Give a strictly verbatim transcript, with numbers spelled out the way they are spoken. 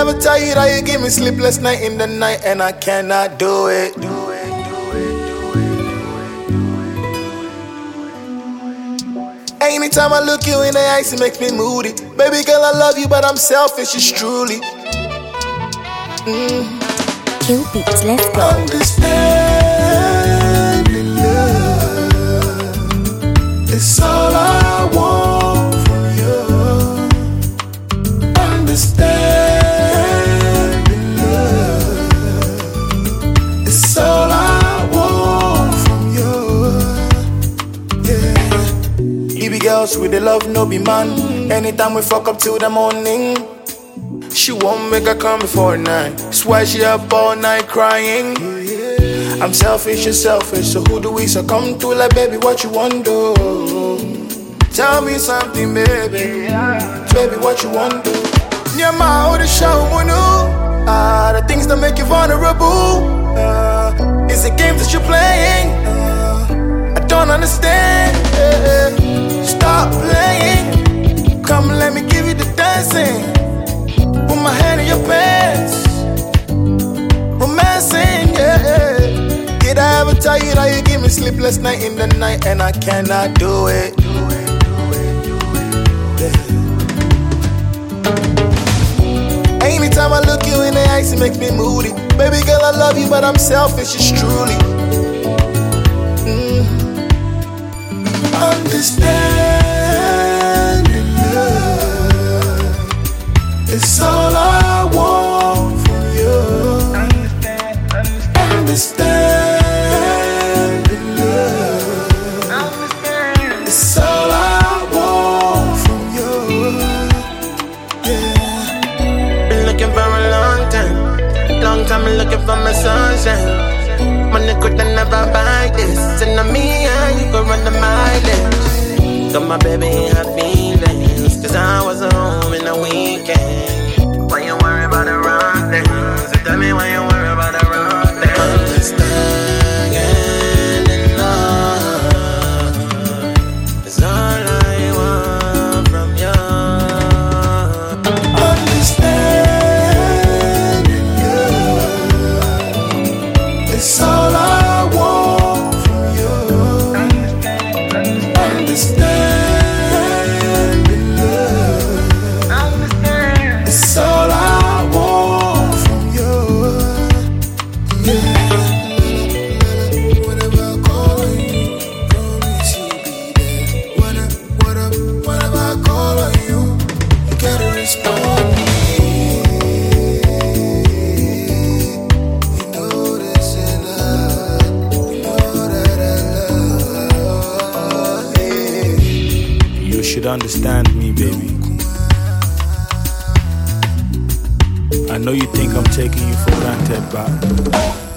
ever tell you that you give me sleepless night in the night and I cannot do it? Do it, do it, do it. Anytime I look you in the eyes, it makes me moody. Baby girl, I love you, but I'm selfish, it's truly. Mm. Kill beats, let's go. Understanding love, it's all I want from you. Understanding love, it's all I want from you. Yeah. E be girls with the love, no be man. Anytime we fuck up till the morning, she won't make her come before night. Swear she up all night crying. I'm selfish and selfish, so who do we succumb to? Like, baby, what you want to do? Tell me something, baby. Baby, what you want to do? Near my old show, ah, the things that make you vulnerable. Uh, it's the games that you're playing. Uh, I don't understand. Uh, stop playing. Come, let me give you the dancing. Put my hand in your pants, romancing, yeah. Did I ever tell you that you give me sleepless night in the night and I cannot do it? Do it, do it, do it, yeah. Anytime I look you in the eyes, it makes me moody. Baby girl, I love you, but I'm selfish, it's truly. Mm. Understanding love, it's all I want from you. Understand, understand. Understanding love, understand. It's all I want from you. Yeah. Been looking for a long time, long time been looking for my sunshine. Money could never buy this, and on me and you could run the mileage. Got my baby in her feelings, cause I was home in the weekend. Why you worry about the wrong things? So tell me why you worry about the wrong things. Understanding love is all I want from you. Understanding love, it's all I want from you. Understand. You should understand me, baby. I know you think I'm taking you for granted, but